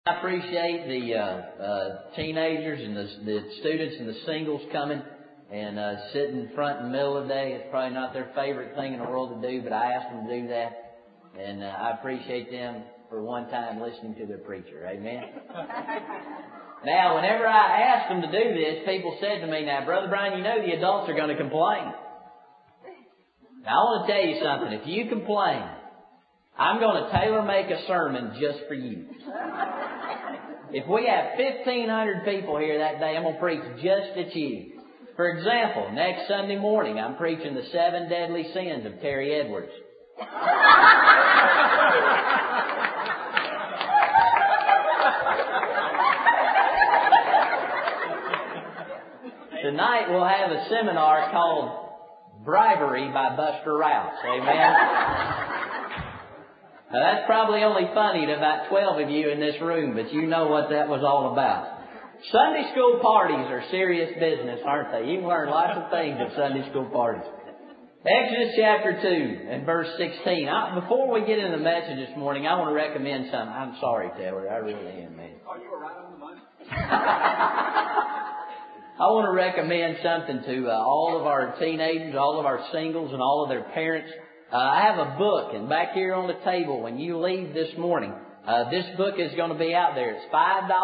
I appreciate the teenagers and the students and the singles coming and sitting front and middle of the day. It's probably not their favorite thing in the world to do, but I asked them to do that. And I appreciate them for one time listening to their preacher. Amen. Now, whenever I asked them to do this, people said to me, "Now, Brother Brian, you know the adults are going to complain." Now, I want to tell you something. If you complain, I'm going to tailor-make a sermon just for you. If we have 1,500 people here that day, I'm going to preach just at you. For example, next Sunday morning, I'm preaching the 7 deadly sins of Terry Edwards. Tonight we'll have a seminar called Bribery by Buster Rouse. Amen? Now that's probably only funny to about 12 of you in this room, but you know what that was all about. Sunday school parties are serious business, aren't they? You can learn lots of things at Sunday school parties. Exodus chapter 2 and verse 16. Before we get into the message this morning, I want to recommend something. I'm sorry, Taylor. I really am, man. Oh, you were right on the money. I want to recommend something to all of our teenagers, all of our singles, and all of their parents. I have a book, and back here on the table, when you leave this morning, this book is going to be out there. It's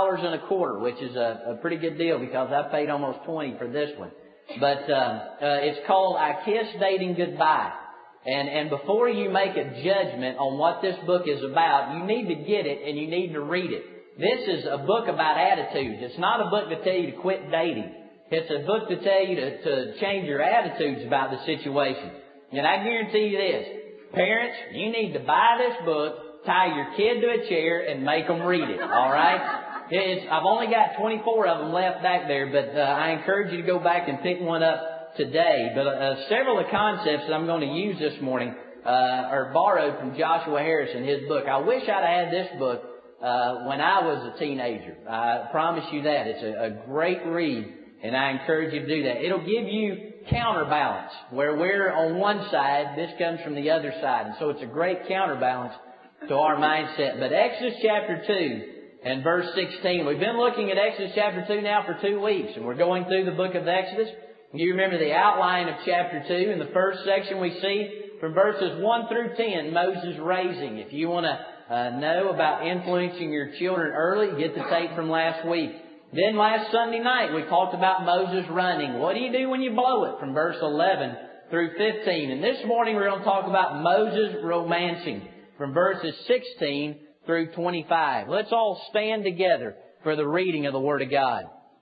$5.25, which is a pretty good deal because I paid almost $20 for this one. But it's called I Kiss Dating Goodbye. And before you make a judgment on what this book is about, you need to get it and you need to read it. This is a book about attitudes. It's not a book to tell you to quit dating. It's a book to tell you to change your attitudes about the situation. And I guarantee you this, parents, you need to buy this book, tie your kid to a chair, and make them read it, all right? I've only got 24 of them left back there, but I encourage you to go back and pick one up today. But several of the concepts that I'm going to use this morning are borrowed from Joshua Harrison, his book. I wish I'd had this book when I was a teenager. I promise you that. It's a great read, and I encourage you to do that. It'll give you counterbalance. Where we're on one side, this comes from the other side. And so it's a great counterbalance to our mindset. But Exodus chapter 2 and verse 16. We've been looking at Exodus chapter 2 now for 2 weeks. And we're going through the book of Exodus. You remember the outline of chapter 2. In the first section we see from verses 1 through 10, Moses raising. If you want to know about influencing your children early, get the tape from last week. Then last Sunday night, we talked about Moses running. What do you do when you blow it? From verse 11 through 15. And this morning, we're going to talk about Moses romancing from verses 16 through 25. Let's all stand together for the reading of the Word of God.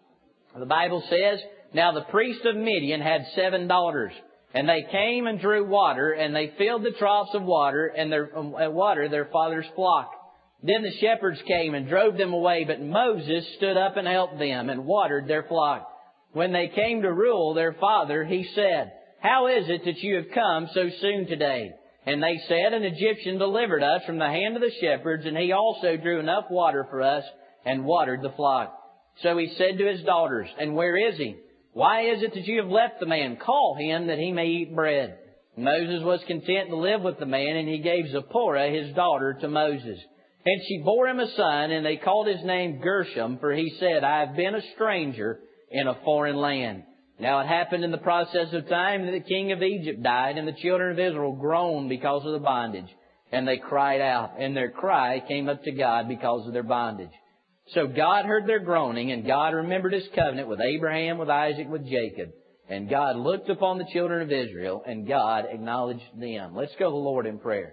The Bible says, "Now the priest of Midian had 7 daughters, and they came and drew water, and they filled the troughs of water and watered their father's flock. Then the shepherds came and drove them away, but Moses stood up and helped them and watered their flock. When they came to Reuel, their father, he said, 'How is it that you have come so soon today?' And they said, 'An Egyptian delivered us from the hand of the shepherds, and he also drew enough water for us and watered the flock.' So he said to his daughters, 'And where is he? Why is it that you have left the man? Call him that he may eat bread.' Moses was content to live with the man, and he gave Zipporah, his daughter, to Moses. And she bore him a son, and they called his name Gershom, for he said, 'I have been a stranger in a foreign land.' Now it happened in the process of time that the king of Egypt died, and the children of Israel groaned because of the bondage. And they cried out, and their cry came up to God because of their bondage. So God heard their groaning, and God remembered His covenant with Abraham, with Isaac, with Jacob. And God looked upon the children of Israel, and God acknowledged them." Let's go to the Lord in prayer.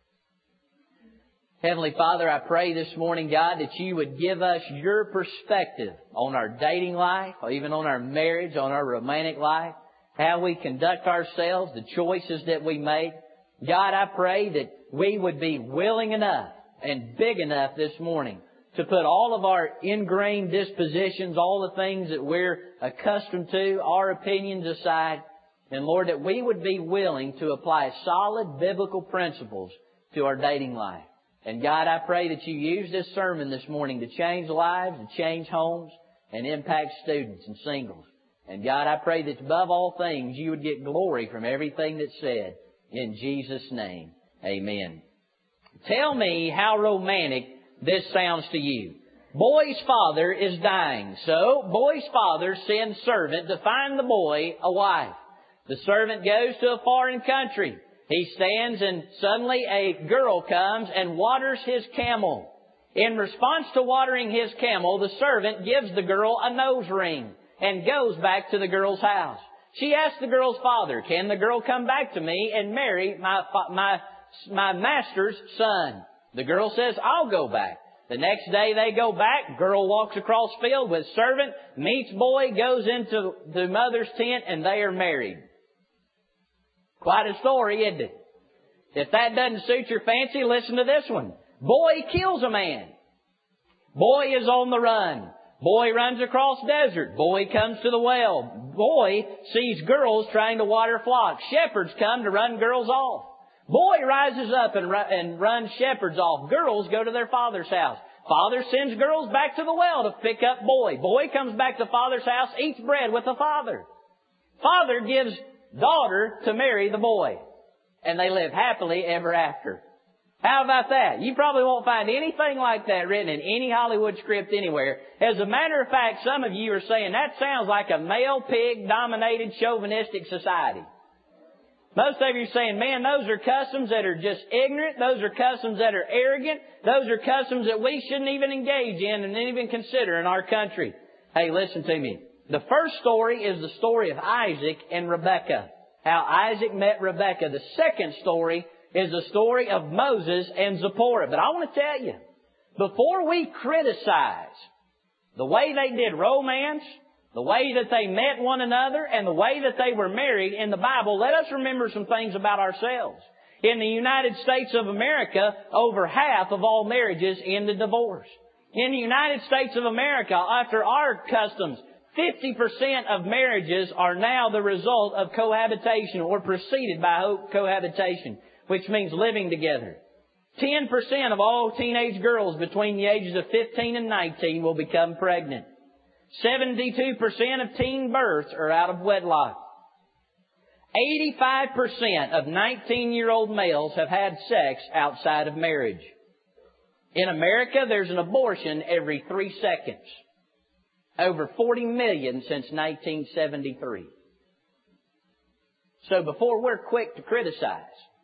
Heavenly Father, I pray this morning, God, that you would give us your perspective on our dating life, or even on our marriage, on our romantic life, how we conduct ourselves, the choices that we make. God, I pray that we would be willing enough and big enough this morning to put all of our ingrained dispositions, all the things that we're accustomed to, our opinions aside, and Lord, that we would be willing to apply solid biblical principles to our dating life. And God, I pray that you use this sermon this morning to change lives, to change homes, and impact students and singles. And God, I pray that above all things, you would get glory from everything that's said. In Jesus' name, amen. Tell me how romantic this sounds to you. Boy's father is dying. So, boy's father sends servant to find the boy a wife. The servant goes to a foreign country. He stands and suddenly a girl comes and waters his camel. In response to watering his camel, the servant gives the girl a nose ring and goes back to the girl's house. She asks the girl's father, "Can the girl come back to me and marry my master's son?" The girl says, "I'll go back." The next day they go back. Girl walks across field with servant, meets boy, goes into the mother's tent, and they are married. Quite a story, isn't it? If that doesn't suit your fancy, listen to this one. Boy kills a man. Boy is on the run. Boy runs across desert. Boy comes to the well. Boy sees girls trying to water flocks. Shepherds come to run girls off. Boy rises up and runs shepherds off. Girls go to their father's house. Father sends girls back to the well to pick up boy. Boy comes back to father's house, eats bread with the father. Father gives daughter to marry the boy. And they live happily ever after. How about that? You probably won't find anything like that written in any Hollywood script anywhere. As a matter of fact, some of you are saying that sounds like a male pig-dominated chauvinistic society. Most of you are saying, man, those are customs that are just ignorant. Those are customs that are arrogant. Those are customs that we shouldn't even engage in and even consider in our country. Hey, listen to me. The first story is the story of Isaac and Rebekah. How Isaac met Rebekah. The second story is the story of Moses and Zipporah. But I want to tell you, before we criticize the way they did romance, the way that they met one another, and the way that they were married in the Bible, let us remember some things about ourselves. In the United States of America, over half of all marriages end in divorce. In the United States of America, after our customs, 50% of marriages are now the result of cohabitation or preceded by cohabitation, which means living together. 10% of all teenage girls between the ages of 15 and 19 will become pregnant. 72% of teen births are out of wedlock. 85% of 19-year-old males have had sex outside of marriage. In America, there's an abortion every 3 seconds. Over 40 million since 1973. So before we're quick to criticize,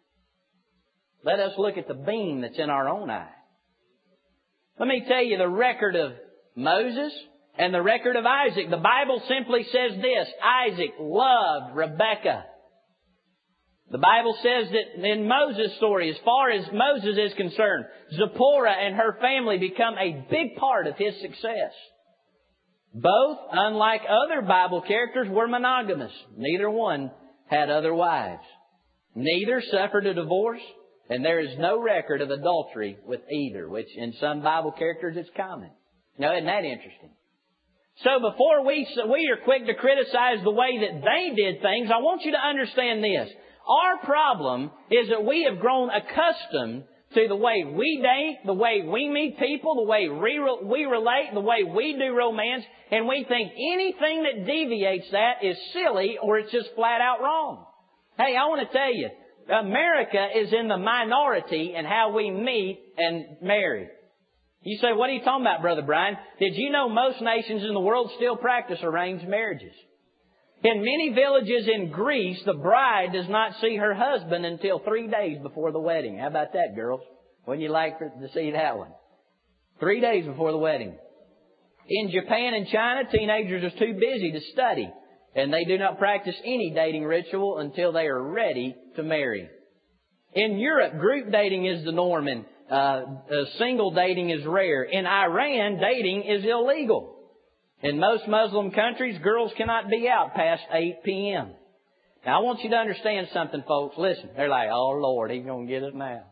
let us look at the beam that's in our own eye. Let me tell you the record of Moses and the record of Isaac. The Bible simply says this: Isaac loved Rebekah. The Bible says that in Moses' story, as far as Moses is concerned, Zipporah and her family become a big part of his success. Both, unlike other Bible characters, were monogamous. Neither one had other wives. Neither suffered a divorce, and there is no record of adultery with either, which in some Bible characters is common. Now, isn't that interesting? So before we are quick to criticize the way that they did things, I want you to understand this. Our problem is that we have grown accustomed to the way we date, the way we meet people, the way we relate, the way we do romance, and we think anything that deviates that is silly or it's just flat out wrong. Hey, I want to tell you, America is in the minority in how we meet and marry. You say, what are you talking about, Brother Brian? Did you know most nations in the world still practice arranged marriages? In many villages in Greece, the bride does not see her husband until 3 days before the wedding. How about that, girls? Wouldn't you like to see that one? 3 days before the wedding. In Japan and China, teenagers are too busy to study, and they do not practice any dating ritual until they are ready to marry. In Europe, group dating is the norm, and single dating is rare. In Iran, dating is illegal. In most Muslim countries, girls cannot be out past 8 p.m. Now, I want you to understand something, folks. Listen, they're like, oh, Lord, He's going to get us now.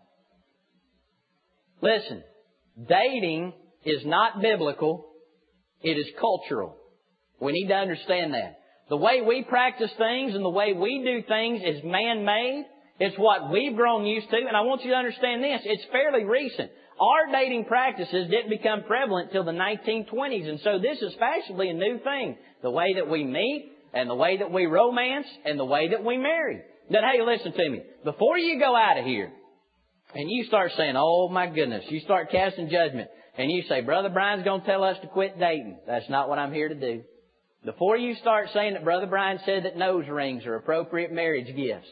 Listen, dating is not biblical. It is cultural. We need to understand that. The way we practice things and the way we do things is man-made. It's what we've grown used to. And I want you to understand this. It's fairly recent. Our dating practices didn't become prevalent till the 1920s. And so this is fashionably a new thing. The way that we meet and the way that we romance and the way that we marry. But hey, listen to me. Before you go out of here and you start saying, oh my goodness, you start casting judgment And you say, Brother Brian's going to tell us to quit dating. That's not what I'm here to do. Before you start saying that Brother Brian said that nose rings are appropriate marriage gifts,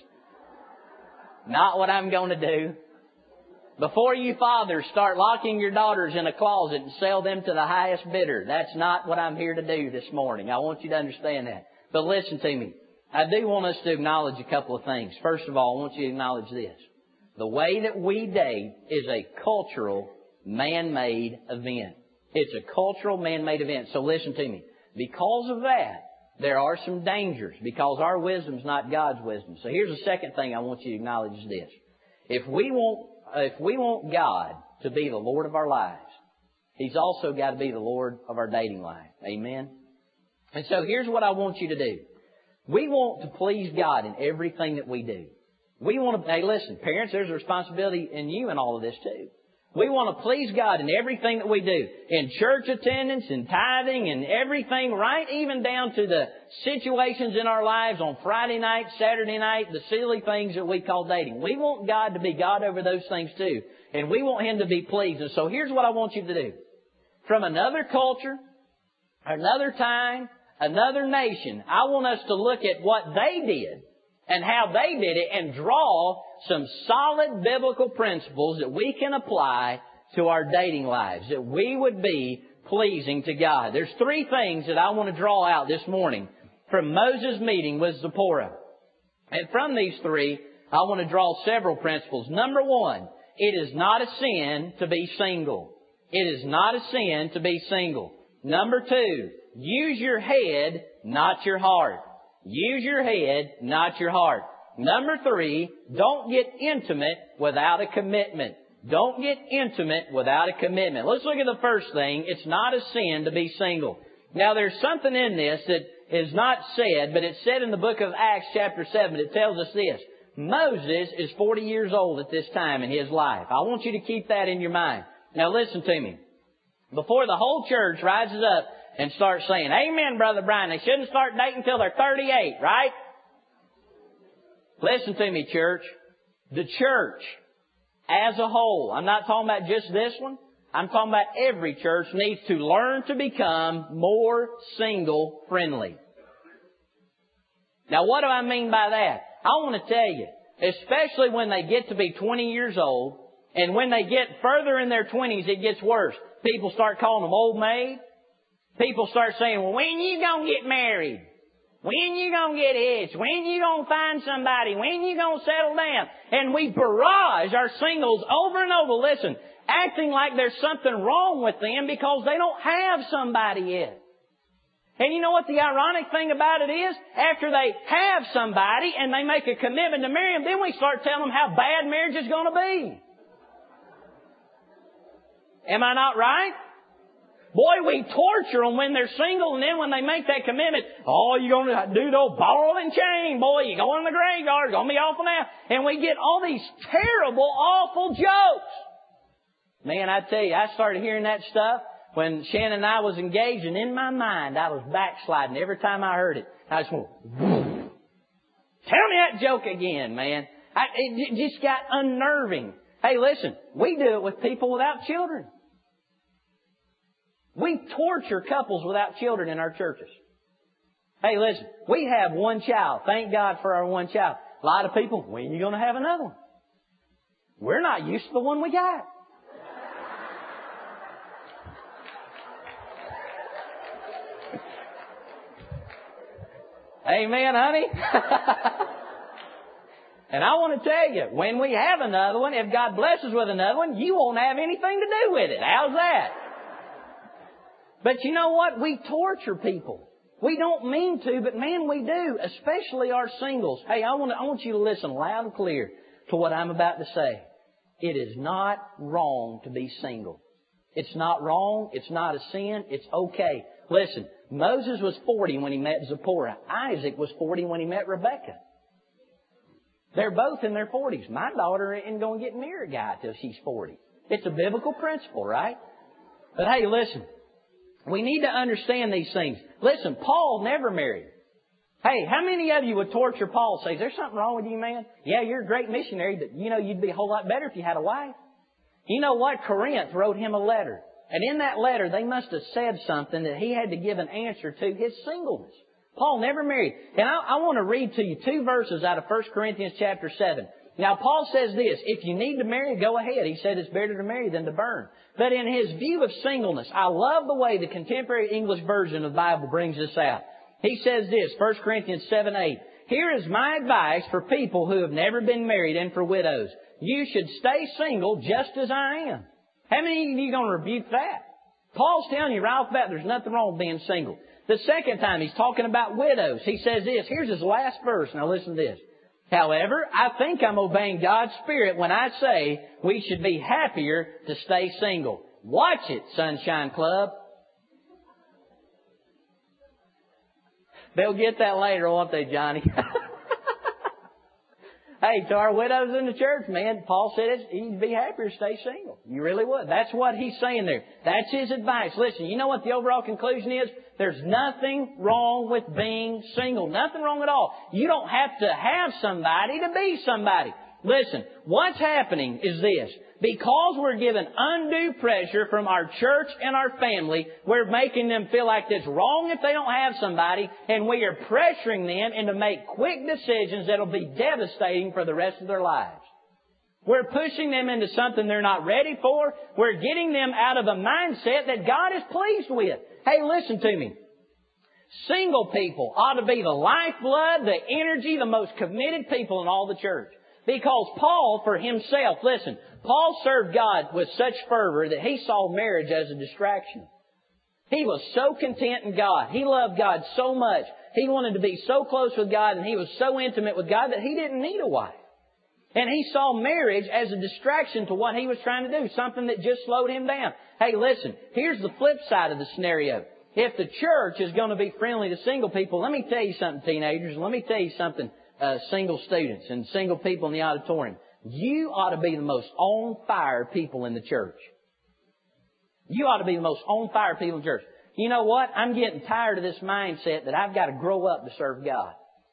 not what I'm going to do. Before you fathers start locking your daughters in a closet and sell them to the highest bidder, that's not what I'm here to do this morning. I want you to understand that. But listen to me. I do want us to acknowledge a couple of things. First of all, I want you to acknowledge this. The way that we date is a cultural, man-made event. It's a cultural, man-made event. So listen to me. Because of that, there are some dangers because our wisdom's not God's wisdom. So here's the second thing I want you to acknowledge is this. If we want God to be the Lord of our lives, He's also got to be the Lord of our dating life. Amen? And so here's what I want you to do. We want to please God in everything that we do. We want to, hey listen, parents, there's a responsibility in you in all of this too. We want to please God in everything that we do. In church attendance, in tithing, and everything, right even down to the situations in our lives on Friday night, Saturday night, the silly things that we call dating. We want God to be God over those things too. And we want Him to be pleased. And so here's what I want you to do. From another culture, another time, another nation, I want us to look at what they did and how they did it and draw some solid biblical principles that we can apply to our dating lives, that we would be pleasing to God. There's three things that I want to draw out this morning from Moses' meeting with Zipporah. And from these three, I want to draw several principles. Number one, it is not a sin to be single. It is not a sin to be single. Number two, use your head, not your heart. Use your head, not your heart. Number three, don't get intimate without a commitment. Don't get intimate without a commitment. Let's look at the first thing. It's not a sin to be single. Now, there's something in this that is not said, but it's said in the book of Acts chapter 7. It tells us this. Moses is 40 years old at this time in his life. I want you to keep that in your mind. Now, listen to me. Before the whole church rises up and starts saying, Amen, Brother Brian, they shouldn't start dating until they're 38, right? Listen to me, church. The church as a whole, I'm not talking about just this one. I'm talking about every church needs to learn to become more single friendly. Now, what do I mean by that? I want to tell you, especially when they get to be 20 years old, and when they get further in their 20s, it gets worse. People start calling them old maid. People start saying, well, when you gonna get married? When you gonna get hitched? When you gonna find somebody? When you gonna settle down? And we barrage our singles over and over, listen, acting like there's something wrong with them because they don't have somebody yet. And you know what the ironic thing about it is? After they have somebody and they make a commitment to marry them, then we start telling them how bad marriage is going to be. Am I not right? Boy, we torture them when they're single, and then when they make that commitment, oh, you're going to do the old ball and chain, boy, you're going to the graveyard, going to be awful now. And we get all these terrible, awful jokes. Man, I tell you, I started hearing that stuff when Shannon and I was engaged, and in my mind, I was backsliding every time I heard it. I just went, tell me that joke again, man. It just got unnerving. Hey, listen, we do it with people without children. We torture couples without children in our churches. Hey, listen, we have one child. Thank God for our one child. A lot of people, when are you going to have another one? We're not used to the one we got. Amen, honey. And I want to tell you, when we have another one, if God blesses with another one, you won't have anything to do with it. How's that? But you know what? We torture people. We don't mean to, but man, we do, especially our singles. Hey, I want you to listen loud and clear to what I'm about to say. It is not wrong to be single. It's not wrong. It's not a sin. It's okay. Listen, Moses was 40 when he met Zipporah. Isaac was 40 when he met Rebekah. They're both in their 40s. My daughter isn't going to get near a guy till she's 40. It's a biblical principle, right? But hey, listen. We need to understand these things. Listen, Paul never married. Hey, how many of you would torture Paul? Say, is there something wrong with you, man? Yeah, you're a great missionary, but you know you'd be a whole lot better if you had a wife. You know what? Corinth wrote him a letter. And in that letter, they must have said something that he had to give an answer to his singleness. Paul never married. And I want to read to you 2 verses out of 1 Corinthians chapter 7. Now, Paul says this, if you need to marry, go ahead. He said it's better to marry than to burn. But in his view of singleness, I love the way the contemporary English version of the Bible brings this out. He says this, 1 Corinthians 7:8. Here is my advice for people who have never been married and for widows. You should stay single just as I am. How many of you are going to rebuke that? Paul's telling you right off the bat there's nothing wrong with being single. The second time he's talking about widows. He says this. Here's his last verse. Now listen to this. However, I think I'm obeying God's Spirit when I say we should be happier to stay single. Watch it, Sunshine Club. They'll get that later, won't they, Johnny? Hey, to our widows in the church, man, Paul said you'd be happier to stay single. You really would. That's what he's saying there. That's his advice. Listen, you know what the overall conclusion is? There's nothing wrong with being single. Nothing wrong at all. You don't have to have somebody to be somebody. Listen, what's happening is this. Because we're given undue pressure from our church and our family, we're making them feel like it's wrong if they don't have somebody, and we are pressuring them into make quick decisions that'll be devastating for the rest of their lives. We're pushing them into something they're not ready for. We're getting them out of a mindset that God is pleased with. Hey, listen to me. Single people ought to be the lifeblood, the energy, the most committed people in all the church. Because Paul, for himself, listen, Paul served God with such fervor that he saw marriage as a distraction. He was so content in God. He loved God so much. He wanted to be so close with God, and he was so intimate with God that he didn't need a wife. And he saw marriage as a distraction to what he was trying to do, something that just slowed him down. Hey, listen, here's the flip side of the scenario. If the church is going to be friendly to single people, let me tell you something, teenagers, and let me tell you something, single students and single people in the auditorium. You ought to be the most on-fire people in the church. You ought to be the most on-fire people in the church. You know what? I'm getting tired of this mindset that I've got to grow up to serve God.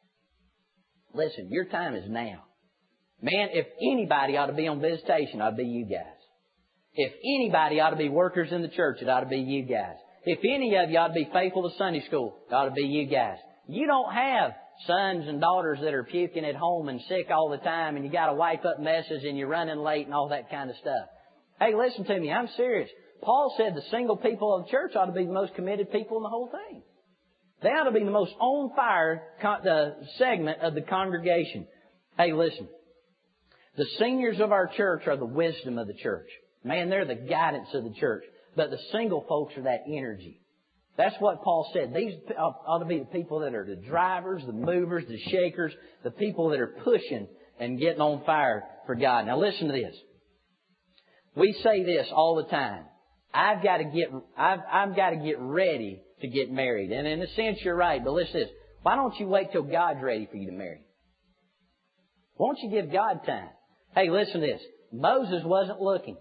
Listen, your time is now. Man, if anybody ought to be on visitation, it ought to be you guys. If anybody ought to be workers in the church, it ought to be you guys. If any of you ought to be faithful to Sunday school, it ought to be you guys. You don't have sons and daughters that are puking at home and sick all the time, and you got to wipe up messes and you're running late and all that kind of stuff. Hey, listen to me. I'm serious. Paul said the single people of the church ought to be the most committed people in the whole thing. They ought to be the most on-fire segment of the congregation. Hey, listen. The seniors of our church are the wisdom of the church. Man, they're the guidance of the church. But the single folks are that energy. That's what Paul said. These ought to be the people that are the drivers, the movers, the shakers, the people that are pushing and getting on fire for God. Now listen to this. We say this all the time. I've got to get ready to get married. And in a sense, you're right. But listen to this. Why don't you wait till God's ready for you to marry? Why don't you give God time? Hey, listen to this. Moses wasn't looking.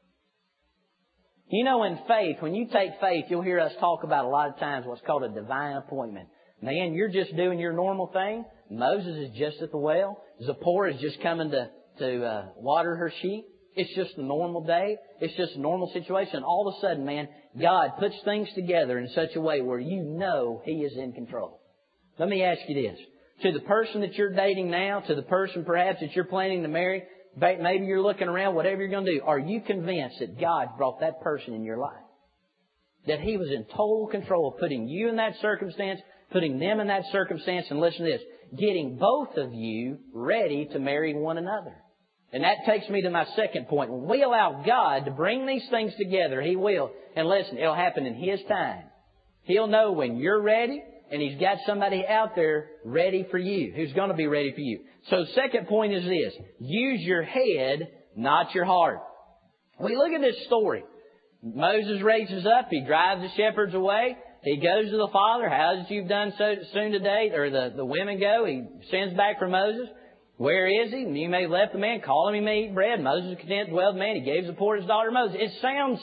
You know, in faith, when you take faith, you'll hear us talk about a lot of times what's called a divine appointment. Man, you're just doing your normal thing. Moses is just at the well. Zipporah is just coming to water her sheep. It's just a normal day. It's just a normal situation. All of a sudden, man, God puts things together in such a way where you know He is in control. Let me ask you this. To the person that you're dating now, to the person perhaps that you're planning to marry, maybe you're looking around, whatever you're going to do, are you convinced that God brought that person in your life? That He was in total control of putting you in that circumstance, putting them in that circumstance, and listen to this, getting both of you ready to marry one another. And that takes me to my second point. When we allow God to bring these things together, He will. And listen, it'll happen in His time. He'll know when you're ready, and He's got somebody out there ready for you, who's going to be ready for you. So second point is this. Use your head, not your heart. We look at this story. Moses raises up. He drives the shepherds away. He goes to the father. How as you've done so soon today? Or the women go. He sends back for Moses. Where is he? And you may have left the man. Call him, he may eat bread. Moses is content to dwell with the man. He gave Zipporah his daughter Moses. It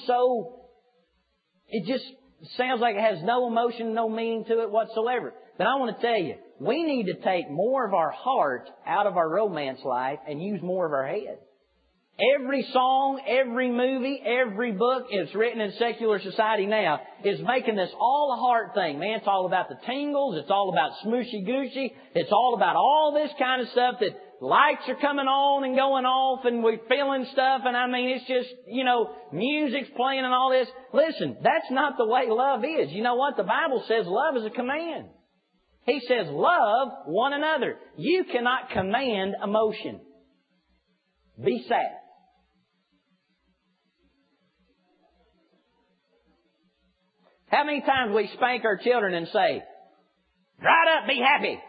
just sounds like it has no emotion, no meaning to it whatsoever. But I want to tell you, we need to take more of our heart out of our romance life and use more of our head. Every song, every movie, every book that's written in secular society now is making this all a heart thing. Man, it's all about the tingles. It's all about smooshy gooshy. It's all about all this kind of stuff that lights are coming on and going off and we're feeling stuff. And I mean, it's just, music's playing and all this. Listen, that's not the way love is. You know what? The Bible says love is a command. He says love one another. You cannot command emotion. Be sad. How many times we spank our children and say, "Dry it up, be happy"?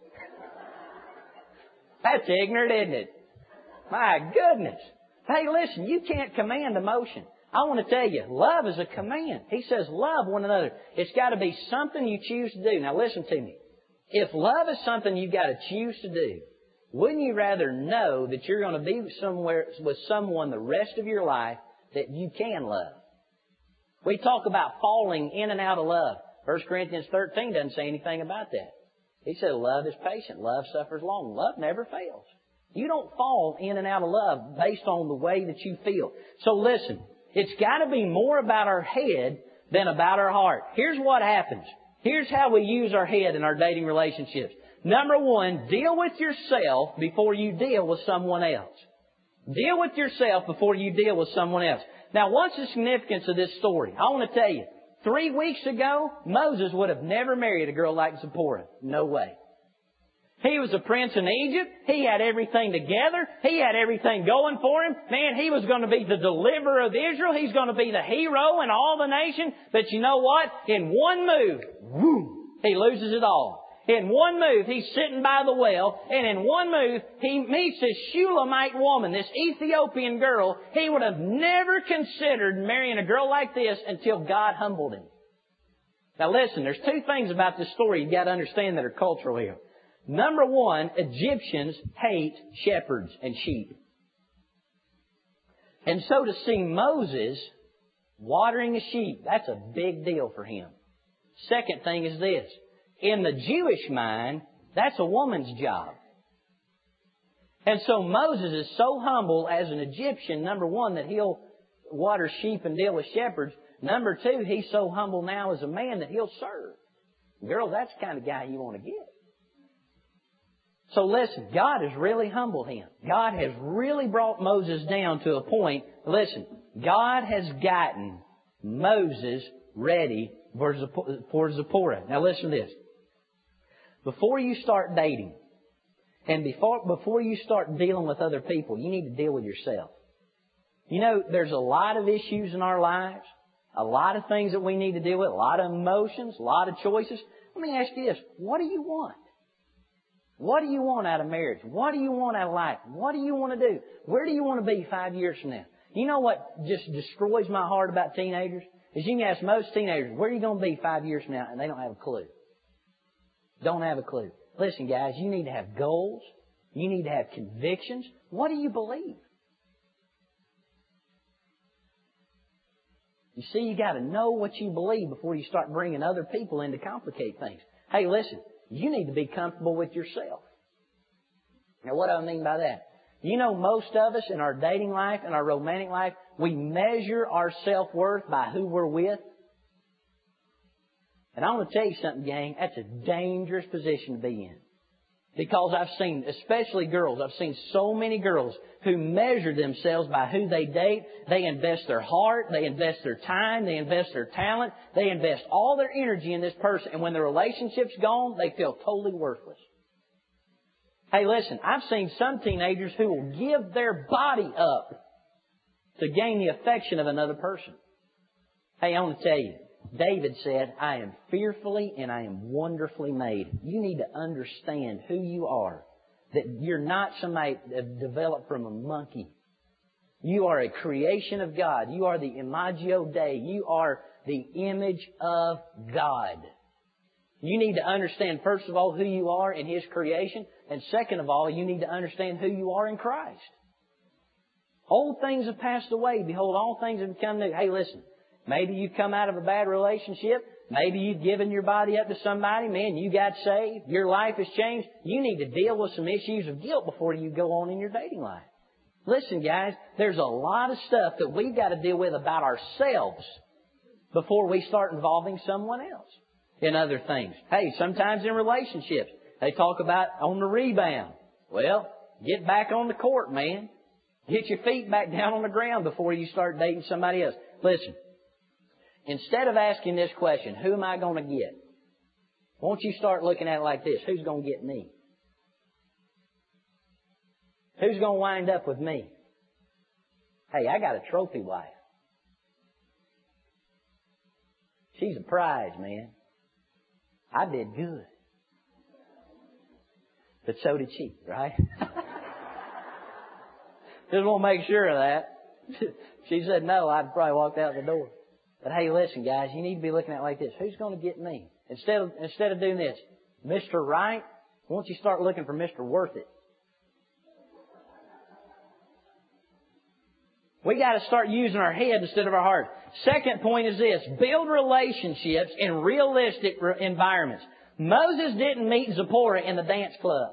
That's ignorant, isn't it? My goodness. Hey, listen, you can't command emotion. I want to tell you, love is a command. He says love one another. It's got to be something you choose to do. Now listen to me. If love is something you've got to choose to do, wouldn't you rather know that you're going to be somewhere with someone the rest of your life that you can love? We talk about falling in and out of love. 1 Corinthians 13 doesn't say anything about that. He said love is patient. Love suffers long. Love never fails. You don't fall in and out of love based on the way that you feel. So listen, it's got to be more about our head than about our heart. Here's what happens. Here's how we use our head in our dating relationships. Number one, deal with yourself before you deal with someone else. Deal with yourself before you deal with someone else. Now, what's the significance of this story? I want to tell you, 3 weeks ago, Moses would have never married a girl like Zipporah. No way. He was a prince in Egypt. He had everything together. He had everything going for him. Man, he was going to be the deliverer of Israel. He's going to be the hero in all the nation. But you know what? In one move, whoo, he loses it all. In one move, he's sitting by the well, and in one move, he meets this Shulamite woman, this Ethiopian girl. He would have never considered marrying a girl like this until God humbled him. Now listen, there's 2 things about this story you've got to understand that are cultural here. Number one, Egyptians hate shepherds and sheep. And so to see Moses watering a sheep, that's a big deal for him. Second thing is this. In the Jewish mind, that's a woman's job. And so Moses is so humble as an Egyptian, number one, that he'll water sheep and deal with shepherds. Number two, he's so humble now as a man that he'll serve. Girls, that's the kind of guy you want to get. So listen, God has really humbled him. God has really brought Moses down to a point. Listen, God has gotten Moses ready for Zipporah. Now listen to this. Before you start dating, and before you start dealing with other people, you need to deal with yourself. You know, there's a lot of issues in our lives, a lot of things that we need to deal with, a lot of emotions, a lot of choices. Let me ask you this. What do you want? What do you want out of marriage? What do you want out of life? What do you want to do? Where do you want to be 5 years from now? You know what just destroys my heart about teenagers? Is you can ask most teenagers, where are you going to be 5 years from now? And they don't have a clue. Don't have a clue. Listen, guys, you need to have goals. You need to have convictions. What do you believe? You see, you got to know what you believe before you start bringing other people in to complicate things. Hey, listen, you need to be comfortable with yourself. Now, what do I mean by that? You know, most of us in our dating life and our romantic life, we measure our self-worth by who we're with. And I want to tell you something, gang, that's a dangerous position to be in. Because I've seen, especially girls, I've seen so many girls who measure themselves by who they date. They invest their heart, they invest their time, they invest their talent, they invest all their energy in this person. And when the relationship's gone, they feel totally worthless. Hey, listen, I've seen some teenagers who will give their body up to gain the affection of another person. Hey, I want to tell you, David said, I am fearfully and I am wonderfully made. You need to understand who you are. That you're not somebody developed from a monkey. You are a creation of God. You are the Imago Dei. You are the image of God. You need to understand, first of all, who you are in His creation. And second of all, you need to understand who you are in Christ. Old things have passed away. Behold, all things have become new. Hey, listen. Maybe you've come out of a bad relationship. Maybe you've given your body up to somebody. Man, you got saved. Your life has changed. You need to deal with some issues of guilt before you go on in your dating life. Listen, guys, there's a lot of stuff that we've got to deal with about ourselves before we start involving someone else in other things. Hey, sometimes in relationships, they talk about on the rebound. Well, get back on the court, man. Get your feet back down on the ground before you start dating somebody else. Listen, instead of asking this question, who am I going to get? Won't you start looking at it like this? Who's going to get me? Who's going to wind up with me? Hey, I got a trophy wife. She's a prize, man. I did good. But so did she, right? Just want to make sure of that. She said no, I'd probably walked out the door. But hey, listen, guys, you need to be looking at it like this. Who's going to get me? Instead of doing this, Mr. Right, won't you start looking for Mr. Worth It? We got to start using our head instead of our heart. Second point is this: build relationships in realistic environments. Moses didn't meet Zipporah in the dance club.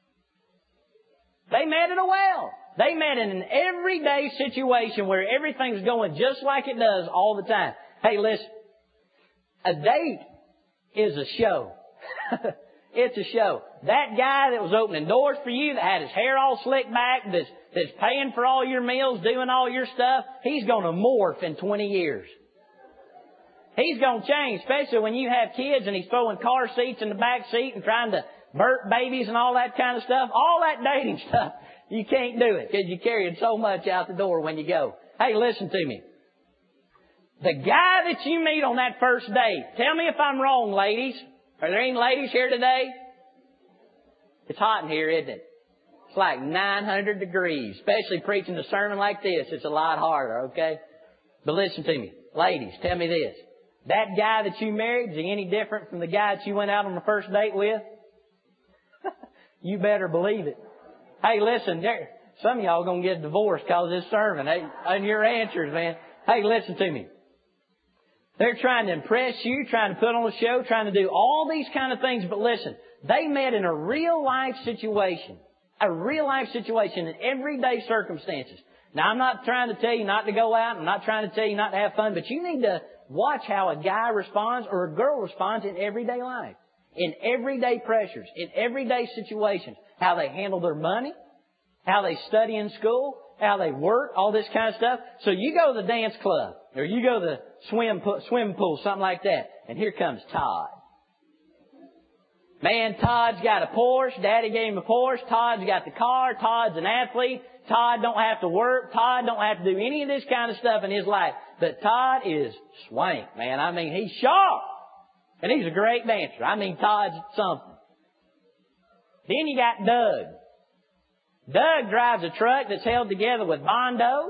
They met at a well. They met in an everyday situation where everything's going just like it does all the time. Hey, listen, a date is a show. It's a show. That guy that was opening doors for you, that had his hair all slicked back, that's paying for all your meals, doing all your stuff, he's going to morph in 20 years. He's going to change, especially when you have kids and he's throwing car seats in the back seat and trying to birth babies and all that kind of stuff. All that dating stuff, you can't do it because you're carrying so much out the door when you go. Hey, listen to me. The guy that you meet on that first date, tell me if I'm wrong, ladies. Are there any ladies here today? It's hot in here, isn't it? It's like 900 degrees, especially preaching a sermon like this. It's a lot harder, okay? But listen to me. Ladies, tell me this. That guy that you married, is he any different from the guy that you went out on the first date with? You better believe it. Hey, listen, some of y'all are going to get divorced because of this sermon. Hey, and your answers, man. Hey, listen to me. They're trying to impress you, trying to put on a show, trying to do all these kind of things. But listen, they met in a real life situation. A real life situation in everyday circumstances. Now, I'm not trying to tell you not to go out. I'm not trying to tell you not to have fun. But you need to watch how a guy responds or a girl responds in everyday life. In everyday pressures. In everyday situations. How they handle their money. How they study in school. How they work. All this kind of stuff. So you go to the dance club. Or you go to the swim pool. Something like that. And here comes Todd. Man, Todd's got a Porsche. Daddy gave him a Porsche. Todd's got the car. Todd's an athlete. Todd don't have to work. Todd don't have to do any of this kind of stuff in his life. But Todd is swank, man. I mean, he's sharp. And he's a great dancer. I mean, Todd's something. Then you got Doug. Doug drives a truck that's held together with Bondo.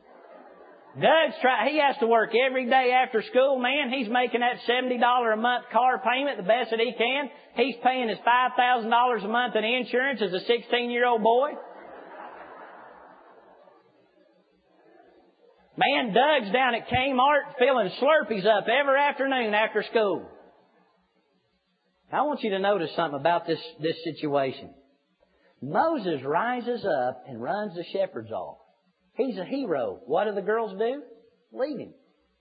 He has to work every day after school, man. He's making that $70 a month car payment the best that he can. He's paying his $5,000 a month in insurance as a 16-year-old boy. Man, Doug's down at Kmart filling Slurpees up every afternoon after school. I want you to notice something about this situation. Moses rises up and runs the shepherds off. He's a hero. What do the girls do? Leave him.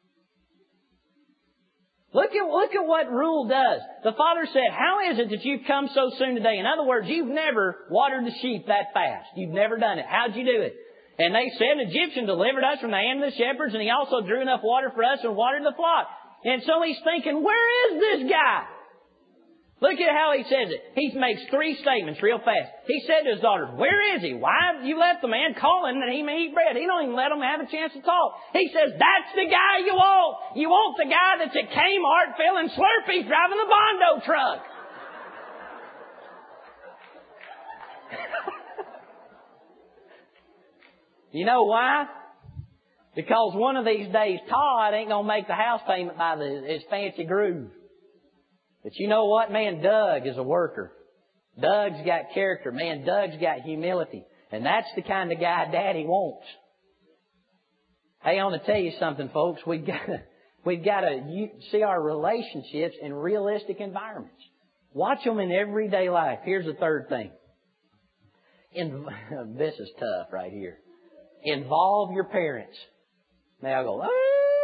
Look at what rule does. The father said, how is it that you've come so soon today? In other words, you've never watered the sheep that fast. You've never done it. How'd you do it? And they said, an Egyptian delivered us from the hand of the shepherds, and he also drew enough water for us and watered the flock. And so he's thinking, where is this guy? Look at how he says it. He makes three statements real fast. He said to his daughters, where is he? Why have you left the man calling that he may eat bread? He don't even let them have a chance to talk. He says, that's the guy you want. You want the guy that's at Kmart filling Slurpees driving the Bondo truck. You know why? Because one of these days, Todd ain't going to make the house payment by his fancy groove. But you know what, man? Doug is a worker. Doug's got character. Man, Doug's got humility. And that's the kind of guy Daddy wants. Hey, I want to tell you something, folks. We've got to see our relationships in realistic environments. Watch them in everyday life. Here's the third thing. This is tough right here. Involve your parents. Now I go, ah!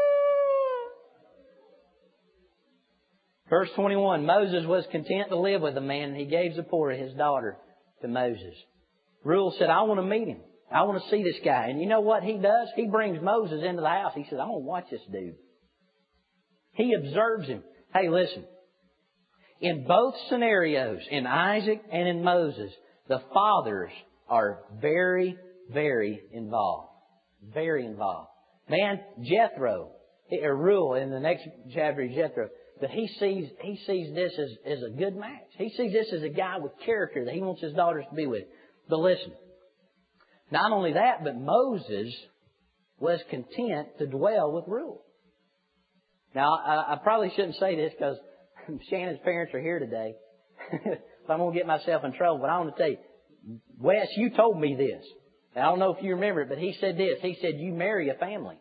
Verse 21, Moses was content to live with a man, and he gave Zipporah, his daughter, to Moses. Reuel said, I want to meet him. I want to see this guy. And you know what he does? He brings Moses into the house. He says, I want to watch this dude. He observes him. Hey, listen. In both scenarios, in Isaac and in Moses, the fathers are very, very involved. Very involved. Man, Jethro, or Reuel in the next chapter, Jethro, but he sees this as a good match. He sees this as a guy with character that he wants his daughters to be with. But listen, not only that, but Moses was content to dwell with Reuel. Now, I probably shouldn't say this because Shannon's parents are here today. So I'm going to get myself in trouble. But I want to tell you, Wes, you told me this. I don't know if you remember it, but he said this. He said, you marry a family.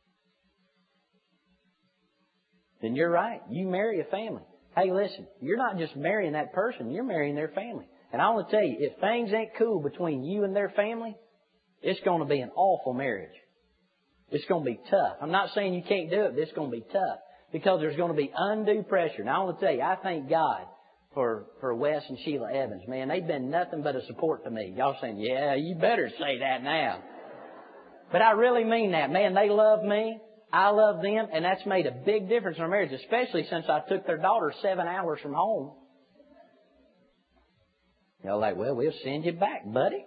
Then you're right. You marry a family. Hey, listen, you're not just marrying that person, you're marrying their family. And I want to tell you, if things ain't cool between you and their family, it's going to be an awful marriage. It's going to be tough. I'm not saying you can't do it, but it's going to be tough. Because there's going to be undue pressure. Now, I want to tell you, I thank God for Wes and Sheila Evans. Man, they've been nothing but a support to me. Y'all saying, yeah, you better say that now. But I really mean that. Man, they love me. I love them, and that's made a big difference in our marriage, especially since I took their daughter 7 hours from home. Y'all like, well, we'll send you back, buddy.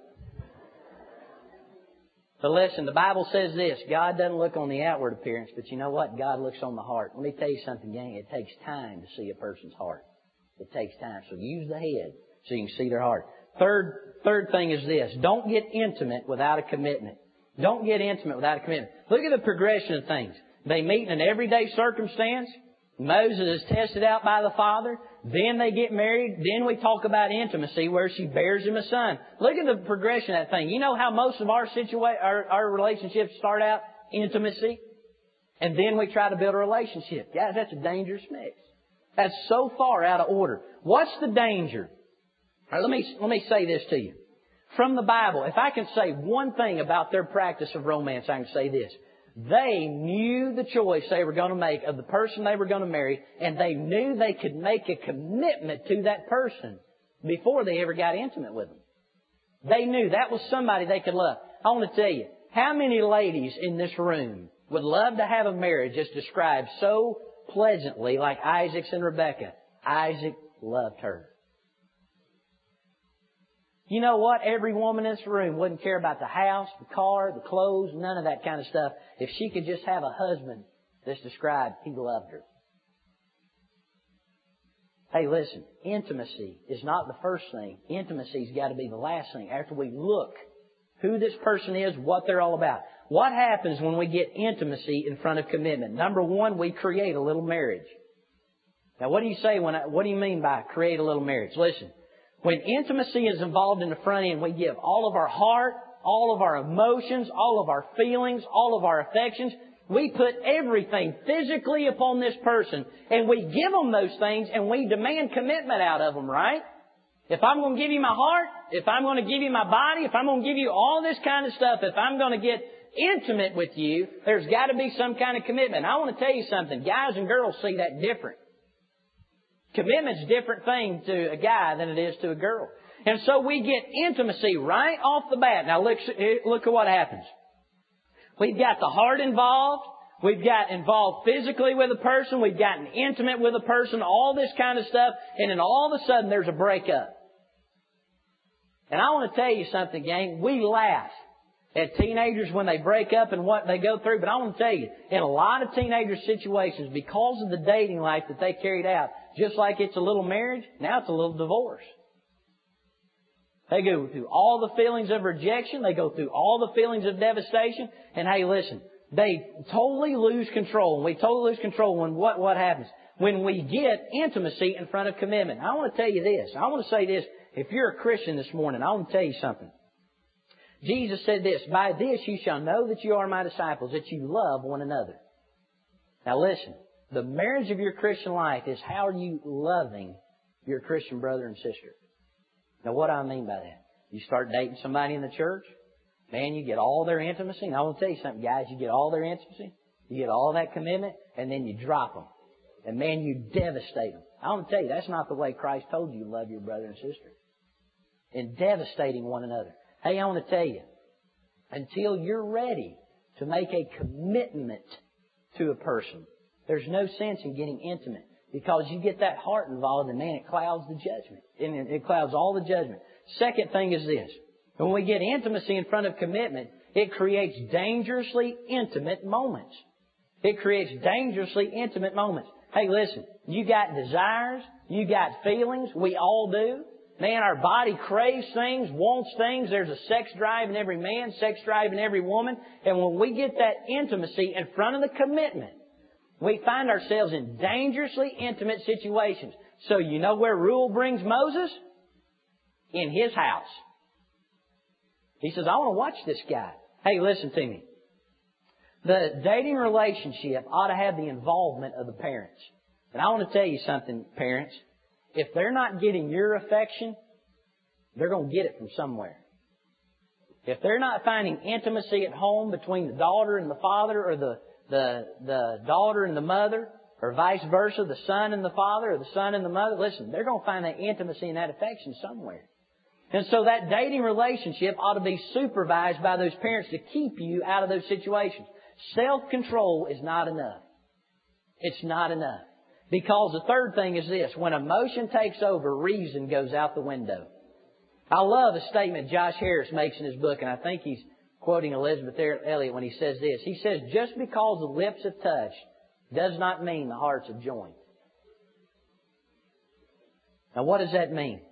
But listen, the Bible says this, God doesn't look on the outward appearance, but you know what? God looks on the heart. Let me tell you something, gang. It takes time to see a person's heart. It takes time. So use the head so you can see their heart. Third thing is this. Don't get intimate without a commitment. Don't get intimate without a commitment. Look at the progression of things. They meet in an everyday circumstance. Moses is tested out by the father. Then they get married. Then we talk about intimacy where she bears him a son. Look at the progression of that thing. You know how most of our relationships start out? Intimacy. And then we try to build a relationship. Guys, that's a dangerous mix. That's so far out of order. What's the danger? All right, let me say this to you. From the Bible, if I can say one thing about their practice of romance, I can say this. They knew the choice they were going to make of the person they were going to marry, and they knew they could make a commitment to that person before they ever got intimate with them. They knew that was somebody they could love. I want to tell you, how many ladies in this room would love to have a marriage that's described so pleasantly like Isaac's and Rebekah? Isaac loved her. You know what? Every woman in this room wouldn't care about the house, the car, the clothes, none of that kind of stuff. If she could just have a husband that's described, he loved her. Hey, listen, intimacy is not the first thing. Intimacy's got to be the last thing. After we look who this person is, what they're all about. What happens when we get intimacy in front of commitment? Number one, we create a little marriage. Now, what do you say what do you mean by create a little marriage? Listen. When intimacy is involved in the front end, we give all of our heart, all of our emotions, all of our feelings, all of our affections. We put everything physically upon this person, and we give them those things, and we demand commitment out of them, right? If I'm going to give you my heart, if I'm going to give you my body, if I'm going to give you all this kind of stuff, if I'm going to get intimate with you, there's got to be some kind of commitment. I want to tell you something. Guys and girls see that different. Commitment's a different thing to a guy than it is to a girl. And so we get intimacy right off the bat. Now look at what happens. We've got the heart involved. We've got involved physically with a person. We've gotten intimate with a person. All this kind of stuff. And then all of a sudden there's a breakup. And I want to tell you something, gang. We laugh at teenagers when they break up and what they go through. But I want to tell you, in a lot of teenager situations, because of the dating life that they carried out, just like it's a little marriage, now it's a little divorce. They go through all the feelings of rejection. They go through all the feelings of devastation. And hey, listen, they totally lose control. And we totally lose control when what happens? When we get intimacy in front of commitment. I want to tell you this. I want to say this. If you're a Christian this morning, I want to tell you something. Jesus said this, by this you shall know that you are my disciples, that you love one another. Now listen, the marriage of your Christian life is how are you loving your Christian brother and sister. Now what do I mean by that? You start dating somebody in the church, Man, you get all their intimacy. And I want to tell you something, guys. You get all their intimacy. You get all that commitment. And then you drop them. And man, you devastate them. I want to tell you, that's not the way Christ told you to love your brother and sister. In devastating one another. Hey, I want to tell you, until you're ready to make a commitment to a person, there's no sense in getting intimate. Because you get that heart involved and man, it clouds the judgment. And it clouds all the judgment. Second thing is this. When we get intimacy in front of commitment, it creates dangerously intimate moments. It creates dangerously intimate moments. Hey, listen, you got desires, you got feelings, we all do. Man, our body craves things, wants things. There's a sex drive in every man, sex drive in every woman. And when we get that intimacy in front of the commitment, we find ourselves in dangerously intimate situations. So you know where Reuel brings Moses? In his house. He says, I want to watch this guy. Hey, listen to me. The dating relationship ought to have the involvement of the parents. And I want to tell you something, parents. If they're not getting your affection, they're going to get it from somewhere. If they're not finding intimacy at home between the daughter and the father, or the daughter and the mother, or vice versa, the son and the father, or the son and the mother, listen, they're going to find that intimacy and that affection somewhere. And so that dating relationship ought to be supervised by those parents to keep you out of those situations. Self-control is not enough. It's not enough. Because the third thing is this. When emotion takes over, reason goes out the window. I love a statement Josh Harris makes in his book, and I think he's quoting Elizabeth Elliot when he says this. He says, just because the lips have touched does not mean the hearts have joined. Now what does that mean?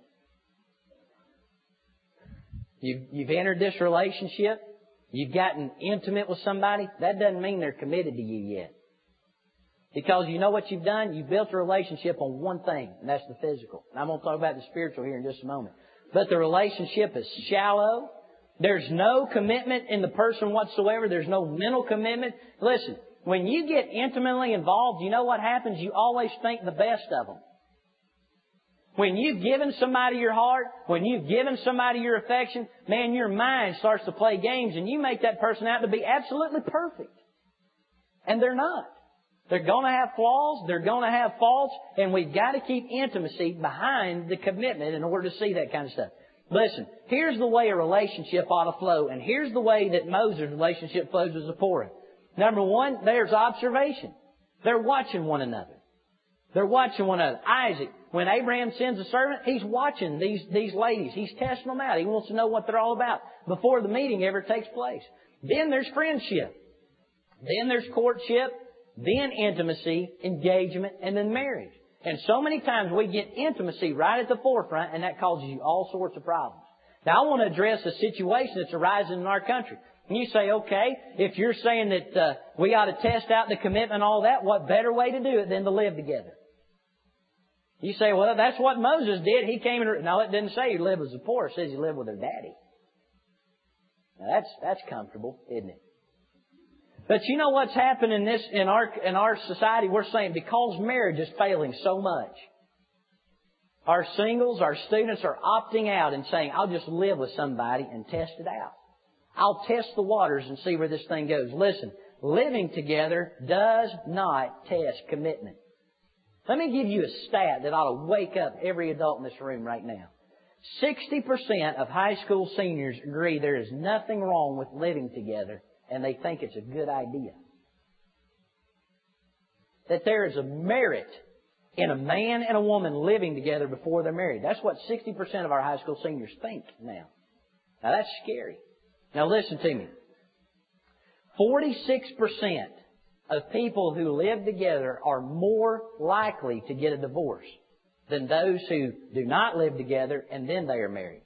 You've entered this relationship. You've gotten intimate with somebody. That doesn't mean they're committed to you yet. Because you know what you've done? You've built a relationship on one thing, and that's the physical. And I'm going to talk about the spiritual here in just a moment. But the relationship is shallow. There's no commitment in the person whatsoever. There's no mental commitment. Listen, when you get intimately involved, you know what happens? You always think the best of them. When you've given somebody your heart, when you've given somebody your affection, man, your mind starts to play games and you make that person out to be absolutely perfect. And they're not. They're going to have flaws, they're going to have faults, and we've got to keep intimacy behind the commitment in order to see that kind of stuff. Listen, here's the way a relationship ought to flow, and here's the way that Moses' relationship flows with Zipporah. Number one, there's observation. They're watching one another. They're watching one another. Isaac, when Abraham sends a servant, he's watching these ladies. He's testing them out. He wants to know what they're all about before the meeting ever takes place. Then there's friendship. Then there's courtship. Then intimacy, engagement, and then marriage. And so many times we get intimacy right at the forefront, and that causes you all sorts of problems. Now, I want to address a situation that's arising in our country. And you say, okay, if you're saying that we ought to test out the commitment and all that, what better way to do it than to live together? You say, well, that's what Moses did. He came and... No, it didn't say he lived with Zipporah. It says he lived with her daddy. Now, that's comfortable, isn't it? But you know what's happening in our society? We're saying because marriage is failing so much, our singles, our students are opting out and saying, I'll just live with somebody and test it out. I'll test the waters and see where this thing goes. Listen, living together does not test commitment. Let me give you a stat that ought to wake up every adult in this room right now. 60% of high school seniors agree there is nothing wrong with living together, and they think it's a good idea. That there is a merit in a man and a woman living together before they're married. That's what 60% of our high school seniors think now. Now that's scary. Now listen to me. 46% of people who live together are more likely to get a divorce than those who do not live together and then they are married.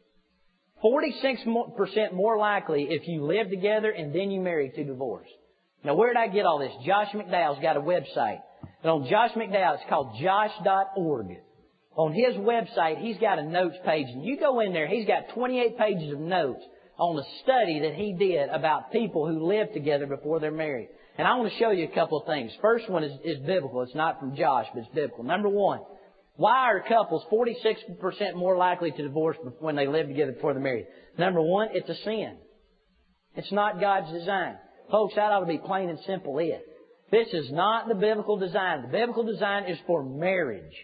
46% more likely if you live together and then you marry to divorce. Now where did I get all this? Josh McDowell's got a website. And on Josh McDowell, it's called josh.org. On his website, he's got a notes page. And you go in there, he's got 28 pages of notes on a study that he did about people who live together before they're married. And I want to show you a couple of things. First one is biblical. It's not from Josh, but it's biblical. Number one, why are couples 46% more likely to divorce when they live together before they're married? Number one, it's a sin. It's not God's design. Folks, that ought to be plain and simple it. This is not the biblical design. The biblical design is for marriage.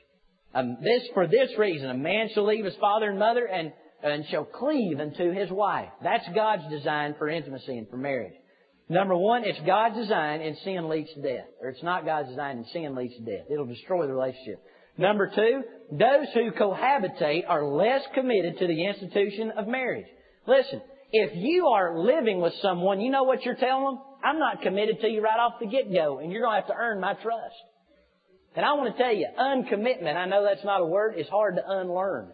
For this reason, a man shall leave his father and mother and shall cleave unto his wife. That's God's design for intimacy and for marriage. Number one, it's God's design and sin leads to death. Or it's not God's design and sin leads to death. It'll destroy the relationship. Number two, those who cohabitate are less committed to the institution of marriage. Listen, if you are living with someone, you know what you're telling them? I'm not committed to you right off the get-go, and you're going to have to earn my trust. And I want to tell you, uncommitment, I know that's not a word, it's hard to unlearn.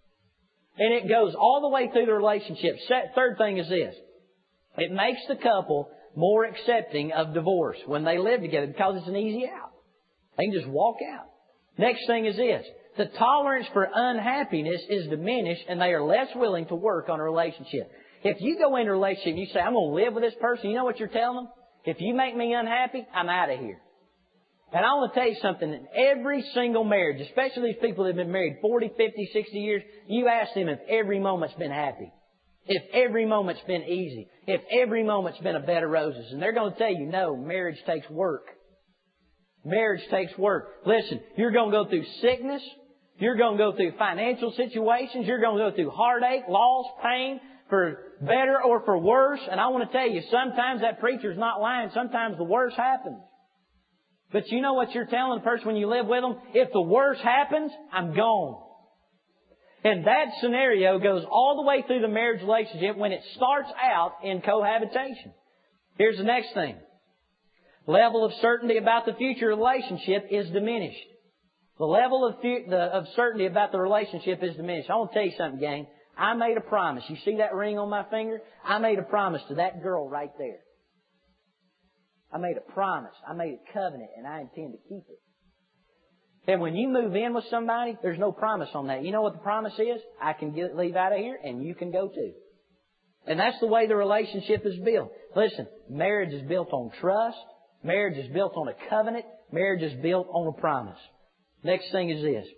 And it goes all the way through the relationship. Third thing is this. It makes the couple more accepting of divorce when they live together because it's an easy out. They can just walk out. Next thing is this. The tolerance for unhappiness is diminished and they are less willing to work on a relationship. If you go into a relationship and you say, I'm going to live with this person, you know what you're telling them? If you make me unhappy, I'm out of here. And I want to tell you something. In every single marriage, especially these people that have been married 40, 50, 60 years, you ask them if every moment's been happy. If every moment's been easy. If every moment's been a bed of roses. And they're going to tell you, no, marriage takes work. Marriage takes work. Listen, you're going to go through sickness. You're going to go through financial situations. You're going to go through heartache, loss, pain, for better or for worse. And I want to tell you, sometimes that preacher's not lying. Sometimes the worst happens. But you know what you're telling the person when you live with them? If the worst happens, I'm gone. And that scenario goes all the way through the marriage relationship when it starts out in cohabitation. Here's the next thing. Level of certainty about the future relationship is diminished. The level of certainty about the relationship is diminished. I want to tell you something, gang. I made a promise. You see that ring on my finger? I made a promise to that girl right there. I made a promise. I made a covenant, and I intend to keep it. And when you move in with somebody, there's no promise on that. You know what the promise is? I can leave out of here, and you can go too. And that's the way the relationship is built. Listen, marriage is built on trust. Marriage is built on a covenant. Marriage is built on a promise. Next thing is this.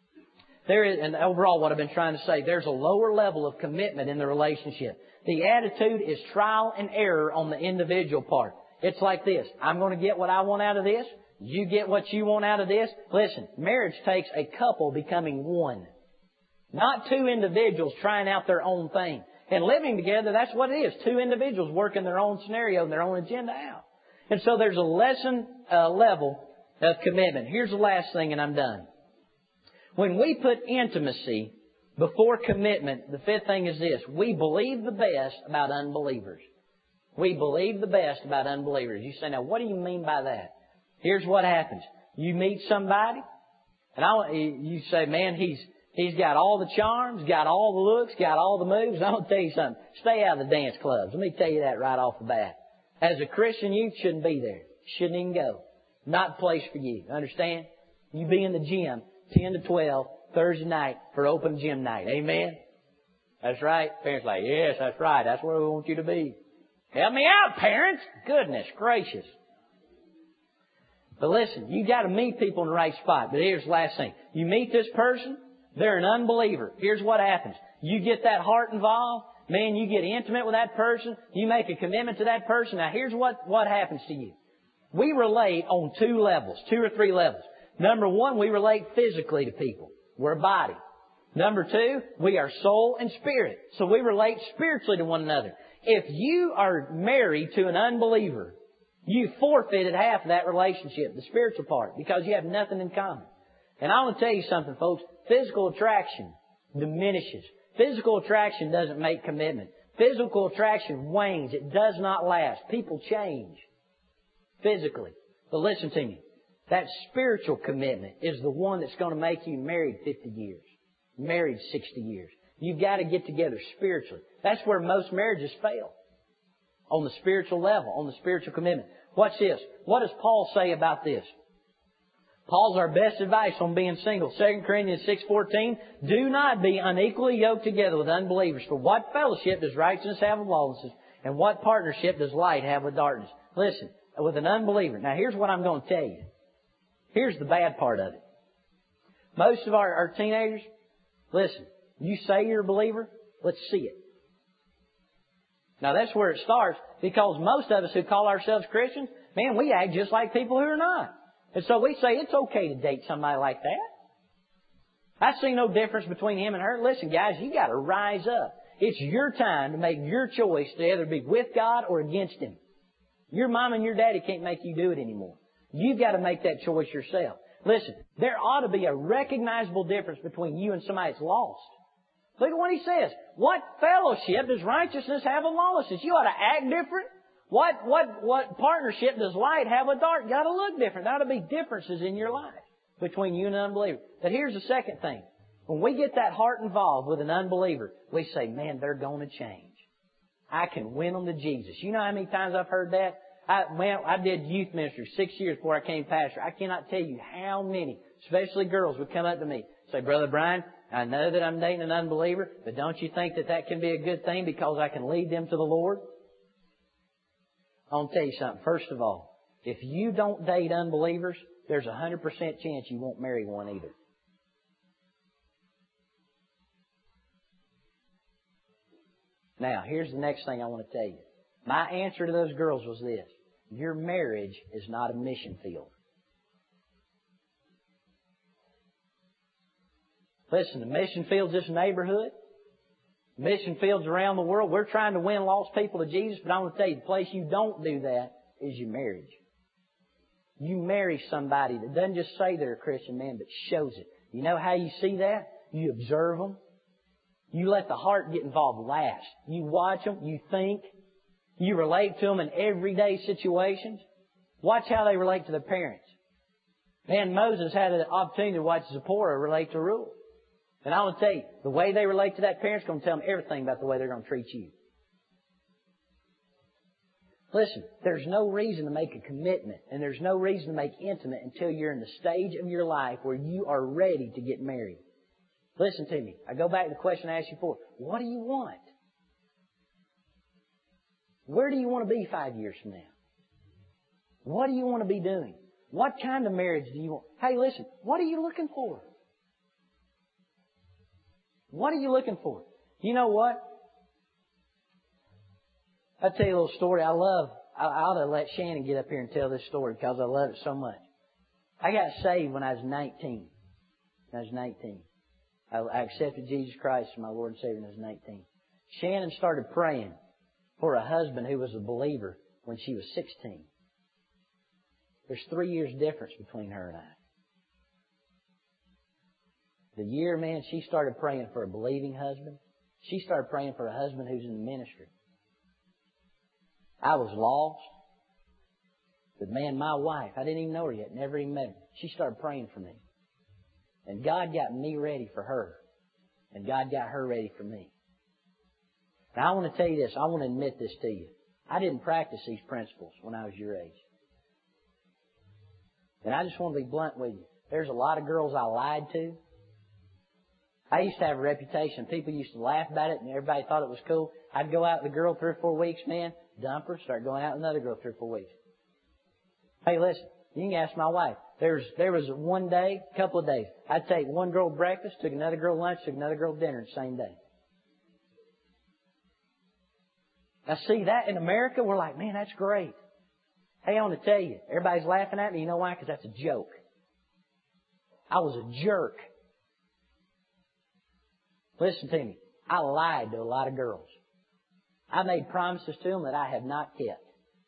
And overall what I've been trying to say, there's a lower level of commitment in the relationship. The attitude is trial and error on the individual part. It's like this. I'm going to get what I want out of this. You get what you want out of this. Listen, marriage takes a couple becoming one. Not two individuals trying out their own thing. And living together, that's what it is. Two individuals working their own scenario and their own agenda out. And so there's a level of commitment. Here's the last thing and I'm done. When we put intimacy before commitment, the fifth thing is this. We believe the best about unbelievers. We believe the best about unbelievers. You say, now what do you mean by that? Here's what happens. You meet somebody, and you say, man, he's got all the charms, got all the looks, got all the moves. I want to tell you something. Stay out of the dance clubs. Let me tell you that right off the bat. As a Christian, you shouldn't be there. Shouldn't even go. Not the place for you. Understand? You be in the gym 10 to 12 Thursday night for open gym night. Amen? That's right. Parents are like, yes, that's right. That's where we want you to be. Help me out, parents. Goodness gracious. But listen, you got to meet people in the right spot. But here's the last thing. You meet this person, they're an unbeliever. Here's what happens. You get that heart involved. Man, you get intimate with that person. You make a commitment to that person. Now here's what happens to you. We relate on two or three levels. Number one, we relate physically to people. We're a body. Number two, we are soul and spirit. So we relate spiritually to one another. If you are married to an unbeliever, you forfeited half of that relationship, the spiritual part, because you have nothing in common. And I want to tell you something, folks. Physical attraction diminishes. Physical attraction doesn't make commitment. Physical attraction wanes. It does not last. People change physically. But listen to me. That spiritual commitment is the one that's going to make you married 50 years, married 60 years. You've got to get together spiritually. That's where most marriages fail. On the spiritual level, on the spiritual commitment. Watch this. What does Paul say about this? Paul's our best advice on being single. 2 Corinthians 6:14. Do not be unequally yoked together with unbelievers. For what fellowship does righteousness have with lawlessness? And what partnership does light have with darkness? Listen, with an unbeliever. Now here's what I'm going to tell you. Here's the bad part of it. Most of our teenagers, listen, you say you're a believer, let's see it. Now that's where it starts, because most of us who call ourselves Christians, man, we act just like people who are not. And so we say it's okay to date somebody like that. I see no difference between him and her. Listen, guys, you got to rise up. It's your time to make your choice to either be with God or against Him. Your mom and your daddy can't make you do it anymore. You've got to make that choice yourself. Listen, there ought to be a recognizable difference between you and somebody that's lost. Look at what he says. What fellowship does righteousness have with lawlessness? You ought to act different. What partnership does light have with dark? You ought to look different. There ought to be differences in your life between you and an unbeliever. But here's the second thing. When we get that heart involved with an unbeliever, we say, man, they're going to change. I can win them to Jesus. You know how many times I've heard that? I did youth ministry 6 years before I came pastor. I cannot tell you how many, especially girls, would come up to me and say, Brother Brian, I know that I'm dating an unbeliever, but don't you think that that can be a good thing because I can lead them to the Lord? I want to tell you something. First of all, if you don't date unbelievers, there's a 100% chance you won't marry one either. Now, here's the next thing I want to tell you. My answer to those girls was this. Your marriage is not a mission field. Listen, the mission field's this neighborhood. Mission fields around the world. We're trying to win lost people to Jesus, but I want to tell you, the place you don't do that is your marriage. You marry somebody that doesn't just say they're a Christian man, but shows it. You know how you see that? You observe them. You let the heart get involved last. You watch them. You think. You relate to them in everyday situations. Watch how they relate to their parents. Man, Moses had an opportunity to watch Zipporah relate to Ruth. And I want to tell you, the way they relate to that parent's going to tell them everything about the way they're going to treat you. Listen, there's no reason to make a commitment and there's no reason to make intimate until you're in the stage of your life where you are ready to get married. Listen to me. I go back to the question I asked you before. What do you want? Where do you want to be 5 years from now? What do you want to be doing? What kind of marriage do you want? Hey, listen, what are you looking for? What are you looking for? You know what? I'll tell you a little story I ought to let Shannon get up here and tell this story because I love it so much. I got saved when I was 19. I accepted Jesus Christ as my Lord and Savior when I was 19. Shannon started praying for a husband who was a believer when she was 16. There's 3 years difference between her and I. The year, man, she started praying for a believing husband. She started praying for a husband who's in the ministry. I was lost. But man, my wife, I didn't even know her yet, never even met her. She started praying for me. And God got me ready for her. And God got her ready for me. Now I want to tell you this, I want to admit this to you. I didn't practice these principles when I was your age. And I just want to be blunt with you. There's a lot of girls I lied to. I used to have a reputation. People used to laugh about it and everybody thought it was cool. I'd go out with a girl 3 or 4 weeks, man, dump her, start going out with another girl 3 or 4 weeks. Hey, listen, you can ask my wife. There was one day, a couple of days, I'd take one girl breakfast, took another girl lunch, took another girl dinner the same day. Now see, that in America, we're like, man, that's great. Hey, I want to tell you, everybody's laughing at me. You know why? Because that's a joke. I was a jerk. Listen to me. I lied to a lot of girls. I made promises to them that I have not kept.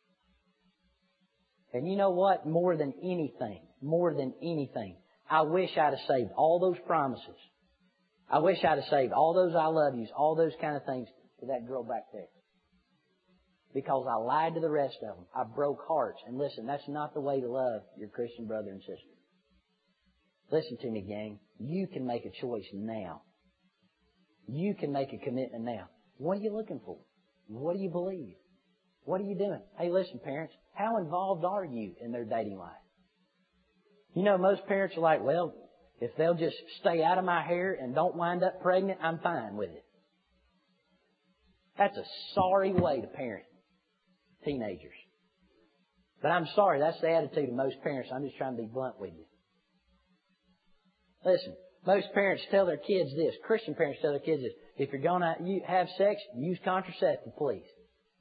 And you know what? More than anything, I wish I'd have saved all those promises. I wish I'd have saved all those I love yous, all those kind of things to that girl back there. Because I lied to the rest of them. I broke hearts. And listen, that's not the way to love your Christian brother and sister. Listen to me, gang. You can make a choice now. You can make a commitment now. What are you looking for? What do you believe? What are you doing? Hey, listen, parents, how involved are you in their dating life? You know, most parents are like, well, if they'll just stay out of my hair and don't wind up pregnant, I'm fine with it. That's a sorry way to parent teenagers. But I'm sorry, that's the attitude of most parents. I'm just trying to be blunt with you. Listen, most parents tell their kids this. Christian parents tell their kids this. If you're going to have sex, use contraceptive, please.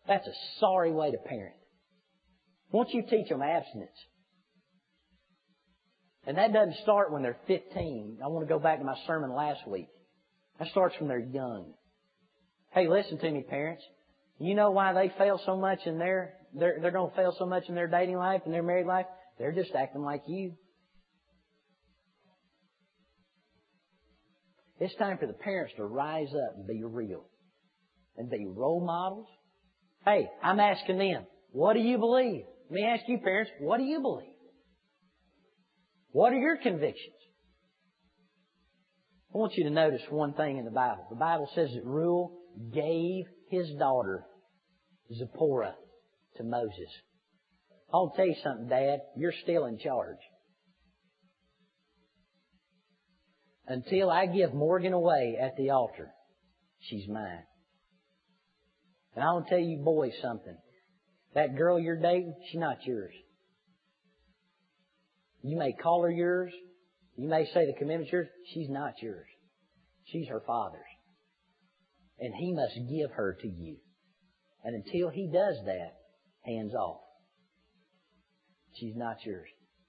That's a sorry way to parent. Won't you teach them abstinence? And that doesn't start when they're 15. I want to go back to my sermon last week. That starts when they're young. Hey, listen to me, parents. You know why they fail so much in they're going to fail so much in their dating life and their married life? They're just acting like you. It's time for the parents to rise up and be real and be role models. Hey, I'm asking them, what do you believe? Let me ask you, parents, what do you believe? What are your convictions? I want you to notice one thing in the Bible. The Bible says that Reuel gave his daughter Zipporah to Moses. I'll tell you something, Dad. You're still in charge. Until I give Morgan away at the altar, she's mine. And I want to tell you boys something. That girl you're dating, she's not yours. You may call her yours. You may say the commitment's yours. She's not yours. She's her father's. And he must give her to you. And until he does that, hands off. She's not yours.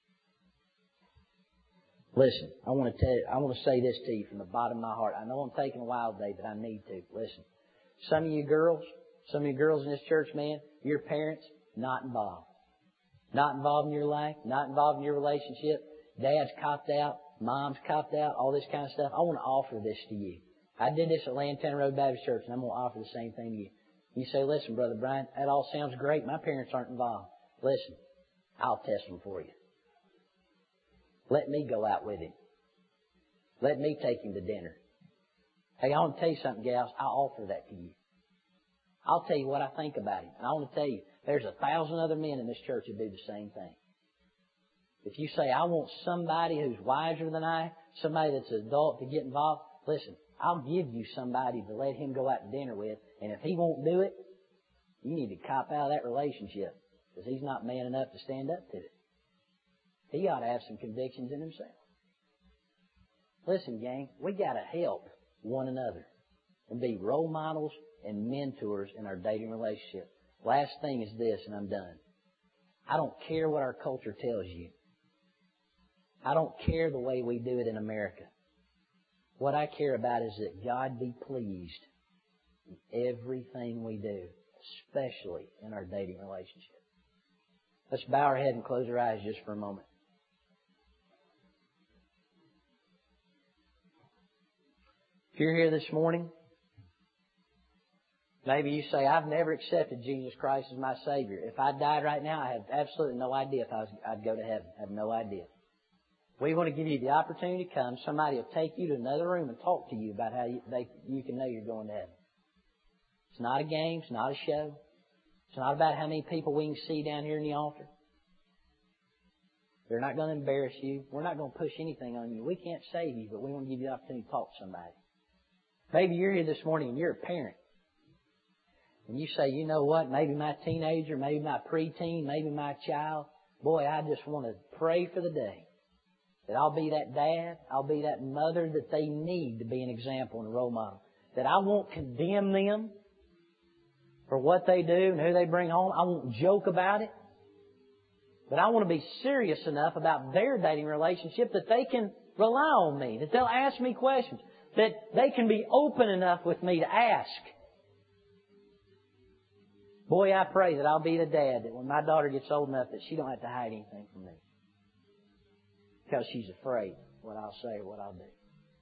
Listen, I want to say this to you from the bottom of my heart. I know I'm taking a while today, but I need to. Listen, some of you girls in this church, man, your parents, not involved. Not involved in your life, not involved in your relationship. Dad's copped out, mom's copped out, all this kind of stuff. I want to offer this to you. I did this at Lantana Road Baptist Church, and I'm going to offer the same thing to you. You say, listen, Brother Brian, that all sounds great. My parents aren't involved. Listen, I'll test them for you. Let me go out with him. Let me take him to dinner. Hey, I want to tell you something, gals. I'll offer that to you. I'll tell you what I think about him. And I want to tell you, there's 1,000 other men in this church who do the same thing. If you say, I want somebody who's wiser than I, somebody that's an adult to get involved, listen, I'll give you somebody to let him go out to dinner with, and if he won't do it, you need to cop out of that relationship, because he's not man enough to stand up to it. He ought to have some convictions in himself. Listen, gang, we got to help one another and be role models and mentors in our dating relationship. Last thing is this, and I'm done. I don't care what our culture tells you. I don't care the way we do it in America. What I care about is that God be pleased in everything we do, especially in our dating relationship. Let's bow our head and close our eyes just for a moment. If you're here this morning, maybe you say, I've never accepted Jesus Christ as my Savior. If I died right now, I have absolutely no idea if I'd go to heaven. I have no idea. We want to give you the opportunity to come. Somebody will take you to another room and talk to you about how you can know you're going to heaven. It's not a game. It's not a show. It's not about how many people we can see down here in the altar. They're not going to embarrass you. We're not going to push anything on you. We can't save you, but we want to give you the opportunity to talk to somebody. Maybe you're here this morning and you're a parent. And you say, you know what, maybe my teenager, maybe my preteen, maybe my child, boy, I just want to pray for the day that I'll be that dad, I'll be that mother that they need to be an example and a role model. That I won't condemn them for what they do and who they bring home. I won't joke about it. But I want to be serious enough about their dating relationship that they can rely on me, that they'll ask me questions, that they can be open enough with me to ask. Boy, I pray that I'll be the dad that when my daughter gets old enough that she don't have to hide anything from me. Because she's afraid what I'll say or what I'll do.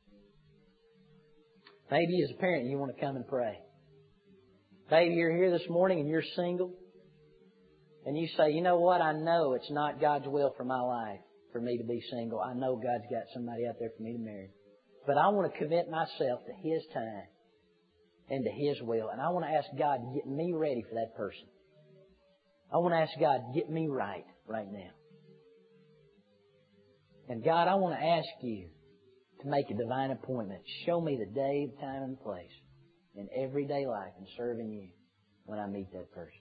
Maybe as a parent you want to come and pray. Maybe you're here this morning and you're single. And you say, you know what, I know it's not God's will for my life for me to be single. I know God's got somebody out there for me to marry. But I want to commit myself to His time and to His will. And I want to ask God to get me ready for that person. I want to ask God to get me right now. And God, I want to ask you to make a divine appointment. Show me the day, the time, and the place in everyday life and serving you when I meet that person.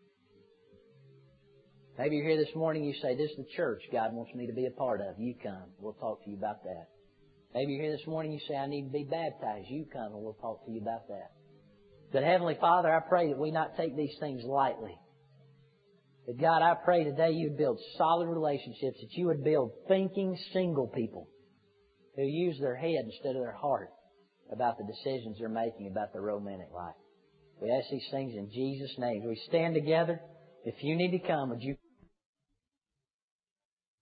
Maybe you're here this morning, you say, this is the church God wants me to be a part of. You come. We'll talk to you about that. Maybe you're here this morning, you say, I need to be baptized. You come and we'll talk to you about that. But Heavenly Father, I pray that we not take these things lightly. That God, I pray today you'd build solid relationships, that you would build thinking single people who use their head instead of their heart about the decisions they're making about their romantic life. We ask these things in Jesus' name. We stand together. If you need to come, would you...